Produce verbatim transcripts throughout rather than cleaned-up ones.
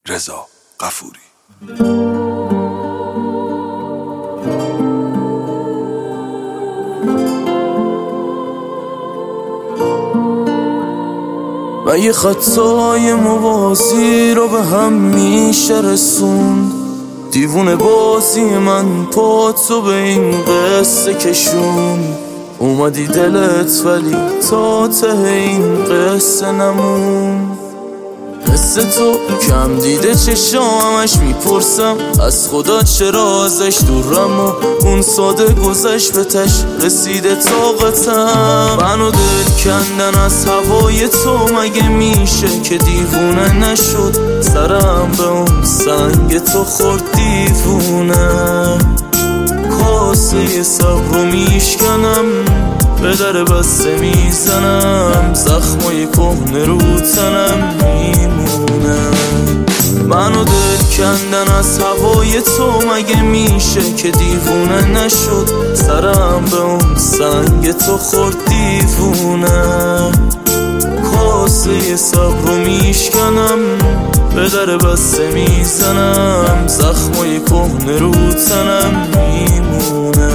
رضا غفوری. و یه خطای موازی رو به هم میشه رسوند، دیوونه بازی من پاتو به این قصه کشون. اومدی دلت ولی تا ته این قصه نمون. قصه تو کم دیده چشامش میپرسم از خدا چرا ازش دورم و اون ساده گذشت به تش رسیده طاقتم. منو دل کندن از هوای تو مگه میشه که دیوونه نشد سرم به اون سنگ تو خورد دیوونه. کاسه صبر رو میشکنم به در بسته میزنم، زخمای کهنه رو تنم میمونه. منو دل کندن از هوای تو مگه میشه که دیوونه نشد سرم به اون سنگ تو خورد دیوونه. کاسه صبر رو میشکنم به در بسته میزنم، زخمای کهنه رو تنم میمونه.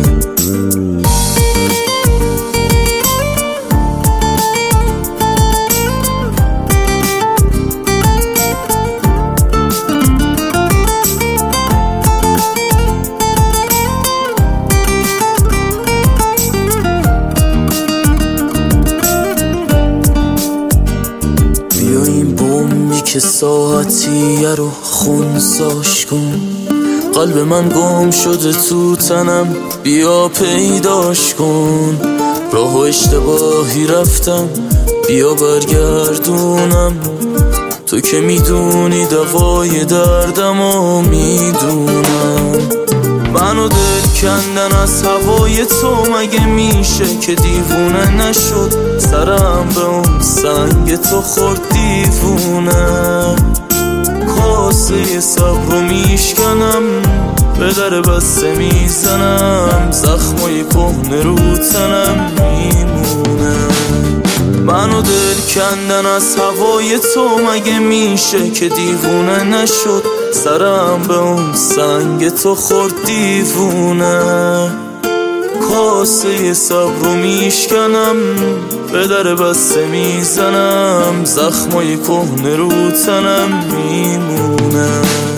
که ساعتیه رو خونساش کن، قلب من گم شده تو تنم بیا پیداش کن. راه و اشتباهی رفتم بیا برگردونم، تو که میدونی دوای دردم و میدونم. منو دل کندن از هوای تو مگه میشه که دیوونه نشد سرم به اون سنگ تو خورد دیوونه. کاسه صبر رو میشکنم به در بسته میزنم، زخمای کهنه رو تنم میمونه. منو دل کندن از هوای تو مگه میشه که دیوونه نشد سرم به اون سنگ تو خورد دیوونه. کاسه صبر رو میشکنم به در بسته میزنم، زخمای کهنه رو تنم میمونه.